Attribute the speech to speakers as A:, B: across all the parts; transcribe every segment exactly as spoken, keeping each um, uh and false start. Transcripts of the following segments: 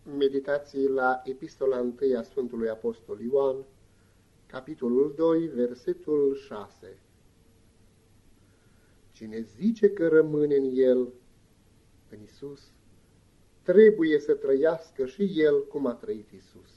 A: Meditații la Epistola întâi a Sfântului Apostol Ioan, capitolul doi, versetul șase. Cine zice că rămâne în El, în Isus, trebuie să trăiască și El cum a trăit Isus.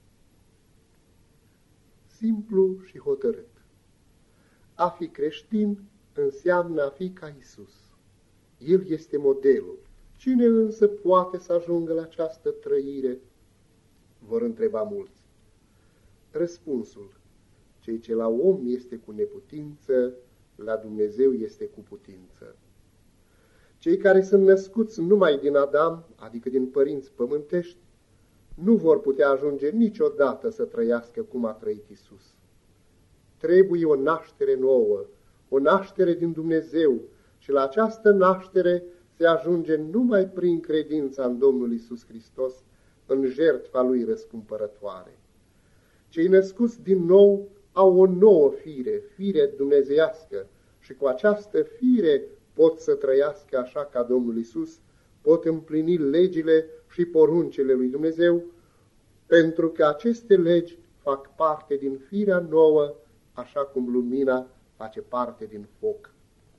A: Simplu și hotărât. A fi creștin înseamnă a fi ca Isus. El este modelul. Cine însă poate să ajungă la această trăire? Vor întreba mulți. Răspunsul: cei ce la om este cu neputință, la Dumnezeu este cu putință. Cei care sunt născuți numai din Adam, adică din părinți pământești, nu vor putea ajunge niciodată să trăiască cum a trăit Isus. Trebuie o naștere nouă, o naștere din Dumnezeu, și la această naștere se ajunge numai prin credința în Domnul Isus Hristos, în jertfa Lui răscumpărătoare. Cei născuți din nou au o nouă fire, fire dumnezeiască, și cu această fire pot să trăiască așa ca Domnul Isus, pot împlini legile și poruncile lui Dumnezeu, pentru că aceste legi fac parte din firea nouă, așa cum lumina face parte din foc.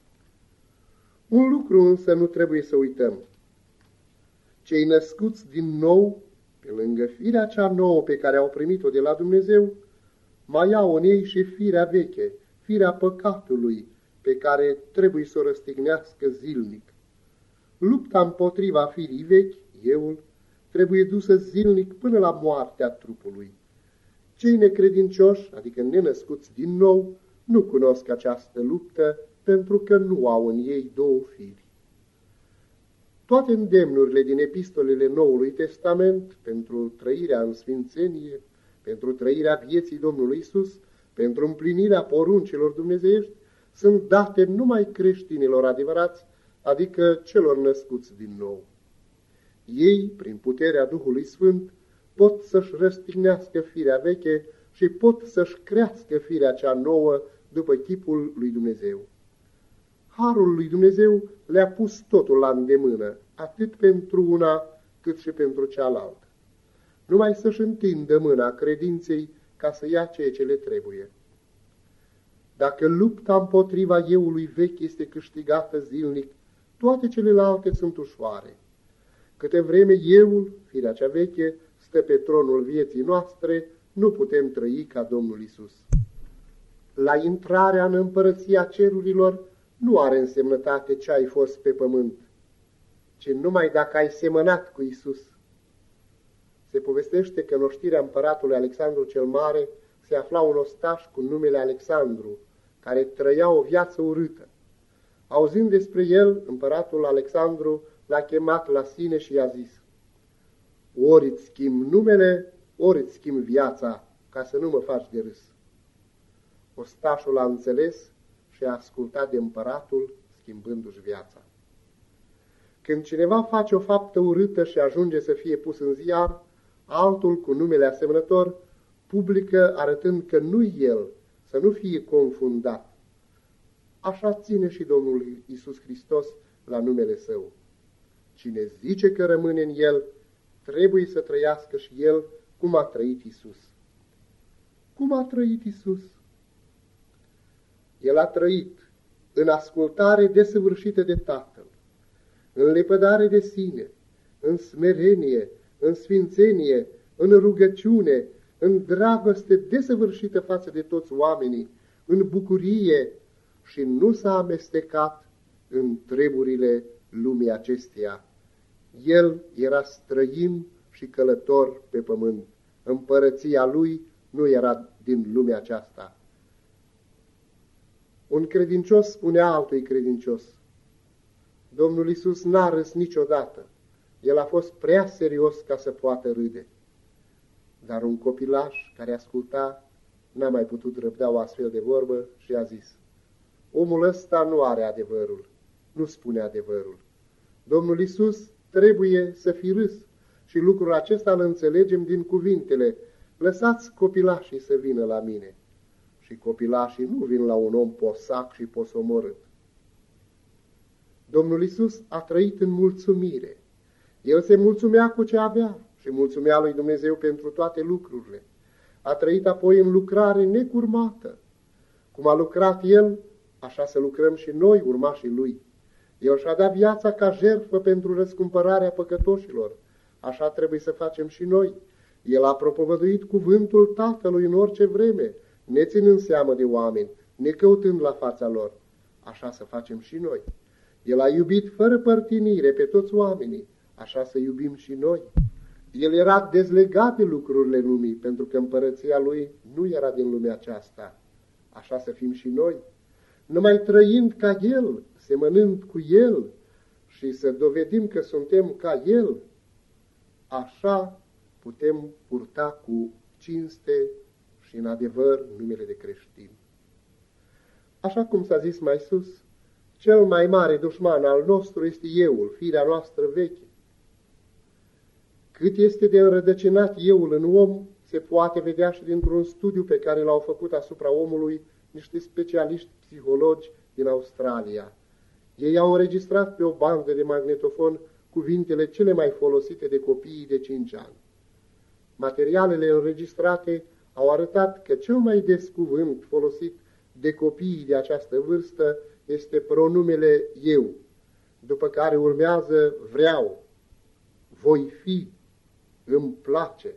A: Un lucru însă nu trebuie să uităm. Cei născuți din nou, pe lângă firea cea nouă pe care au primit-o de la Dumnezeu, mai au în ei și firea veche, firea păcatului, pe care trebuie să o răstignească zilnic. Lupta împotriva firii vechi, euul, trebuie dusă zilnic până la moartea trupului. Cei necredincioși, adică nenăscuți din nou, nu cunosc această luptă, pentru că nu au în ei două firi. Toate îndemnurile din epistolele Noului Testament pentru trăirea în sfințenie, pentru trăirea vieții Domnului Isus, pentru împlinirea poruncilor dumnezeiești, sunt date numai creștinilor adevărați, adică celor născuți din nou. Ei, prin puterea Duhului Sfânt, pot să-și răstignească firea veche și pot să-și crească firea cea nouă după chipul lui Dumnezeu. Harul lui Dumnezeu le-a pus totul la îndemână, atât pentru una cât și pentru cealaltă. Numai să-și întindă mâna credinței ca să ia ceea ce le trebuie. Dacă lupta împotriva euului vechi este câștigată zilnic, toate celelalte sunt ușoare. Câte vreme euul, firea cea veche, stă pe tronul vieții noastre, nu putem trăi ca Domnul Isus. La intrarea în împărăția cerurilor nu are însemnătate ce ai fost pe pământ, ci numai dacă ai semănat cu Isus. Se povestește că în oștirea împăratului Alexandru cel Mare se afla un ostaș cu numele Alexandru, care trăia o viață urâtă. Auzind despre el, împăratul Alexandru l-a chemat la sine și i-a zis: ori îți schimb numele, ori îți schimb viața, ca să nu mă faci de râs. Ostașul a înțeles și a ascultat de împăratul, schimbându-și viața. Când cineva face o faptă urâtă și ajunge să fie pus în ziar, altul cu numele asemănător publică arătând că nu-i el, să nu fie confundat. Așa ține și Domnul Iisus Hristos la numele Său. Cine zice că rămâne în El, trebuie să trăiască și El cum a trăit Iisus. Cum a trăit Iisus? El a trăit în ascultare desăvârșită de Tatăl, în lepădare de sine, în smerenie, în sfințenie, în rugăciune, în dragoste desăvârșită față de toți oamenii, în bucurie, și nu s-a amestecat în treburile lumii acesteia. El era străin și călător pe pământ. Împărăția lui nu era din lumea aceasta. Un credincios spunea altui credincios: Domnul Iisus n-a râs niciodată. El a fost prea serios ca să poată râde. Dar un copilaș care asculta n-a mai putut răbda o astfel de vorbă și a zis: omul ăsta nu are adevărul, nu spune adevărul. Domnul Iisus trebuie să fi râs și lucrul acesta îl înțelegem din cuvintele: lăsați copilașii să vină la mine. Și copilașii nu vin la un om posac și posomorât. Domnul Iisus a trăit în mulțumire. El se mulțumea cu ce avea și și mulțumea lui Dumnezeu pentru toate lucrurile. A trăit apoi în lucrare necurmată. Cum a lucrat El, așa să lucrăm și noi, urmașii Lui. El și-a dat viața ca jertfă pentru răscumpărarea păcătoșilor. Așa trebuie să facem și noi. El a propovăduit cuvântul Tatălui în orice vreme, ne ținând seamă de oameni, ne căutând la fața lor. Așa să facem și noi. El a iubit fără părtinire pe toți oamenii, așa să iubim și noi. El era dezlegat de lucrurile lumii, pentru că împărăția Lui nu era din lumea aceasta. Așa să fim și noi. Numai trăind ca El, semănând cu El și să dovedim că suntem ca El, așa putem purta cu cinste și în adevăr numele de creștin. Așa cum s-a zis mai sus, cel mai mare dușman al nostru este euul, firea noastră veche. Cât este de înrădăcinat euul în om, se poate vedea și dintr-un studiu pe care l-au făcut asupra omului niște specialiști psihologi din Australia. Ei au înregistrat pe o bandă de magnetofon cuvintele cele mai folosite de copiii de cinci ani. Materialele înregistrate au arătat că cel mai des cuvânt folosit de copiii de această vârstă este pronumele eu, după care urmează vreau, voi fi, îmi place.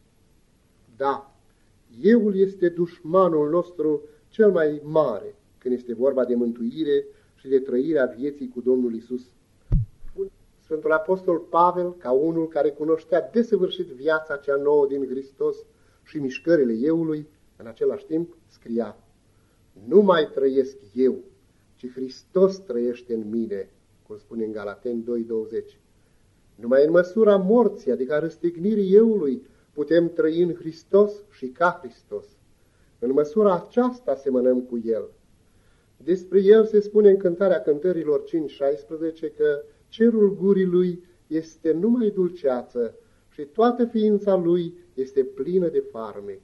A: Da, euul este dușmanul nostru cel mai mare când este vorba de mântuire și de trăirea vieții cu Domnul Isus. Sfântul Apostol Pavel, ca unul care cunoștea desăvârșit viața cea nouă din Hristos și mișcările euului, în același timp scria: nu mai trăiesc eu, ci Hristos trăiește în mine, cum spune în Galateni doi douăzeci. Numai în măsura morții, adică a răstignirii euului, putem trăi în Hristos și ca Hristos. În măsura aceasta semănăm cu El. Despre El se spune în Cântarea Cântărilor cinci șaisprezece că cerul gurii Lui este numai dulceață și toată ființa Lui este plină de farmec.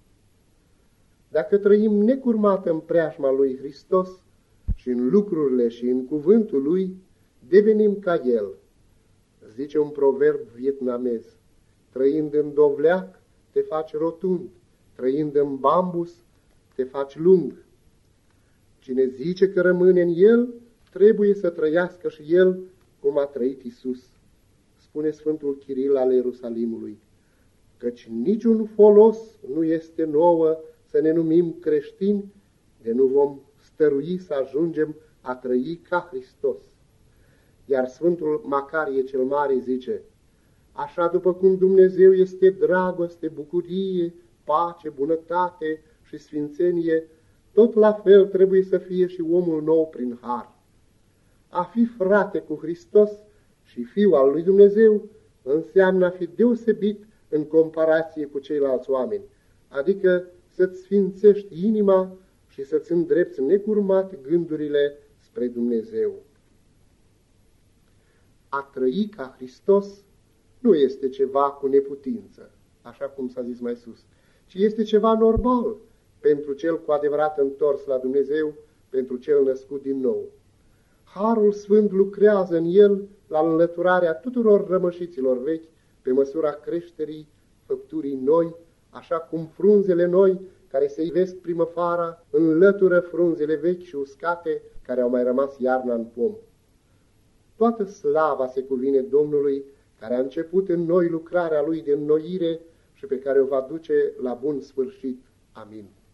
A: Dacă trăim necurmat în preajma Lui Hristos și în lucrurile și în cuvântul Lui, devenim ca El. Zice un proverb vietnamez: trăind în dovleac, te faci rotund, trăind în bambus, te faci lung. Cine zice că rămâne în El, trebuie să trăiască și El cum a trăit Isus. Spune Sfântul Chiril al Ierusalimului, căci niciun folos nu este nouă să ne numim creștini, de nu vom stărui să ajungem a trăi ca Hristos. Iar Sfântul Macarie cel Mare zice: așa după cum Dumnezeu este dragoste, bucurie, pace, bunătate și sfințenie, tot la fel trebuie să fie și omul nou prin har. A fi frate cu Hristos și fiu al lui Dumnezeu înseamnă a fi deosebit în comparație cu ceilalți oameni, adică să-ți sfințești inima și să-ți îndrepți necurmat gândurile spre Dumnezeu. A trăi ca Hristos nu este ceva cu neputință, așa cum s-a zis mai sus, ci este ceva normal pentru cel cu adevărat întors la Dumnezeu, pentru cel născut din nou. Harul Sfânt lucrează în el la înlăturarea tuturor rămășiților vechi, pe măsura creșterii făpturii noi, așa cum frunzele noi, care se ivesc primăvara, înlătură frunzele vechi și uscate, care au mai rămas iarna în pom. Toată slava se cuvine Domnului, care a început în noi lucrarea Lui de înnoire și pe care o va duce la bun sfârșit. Amin.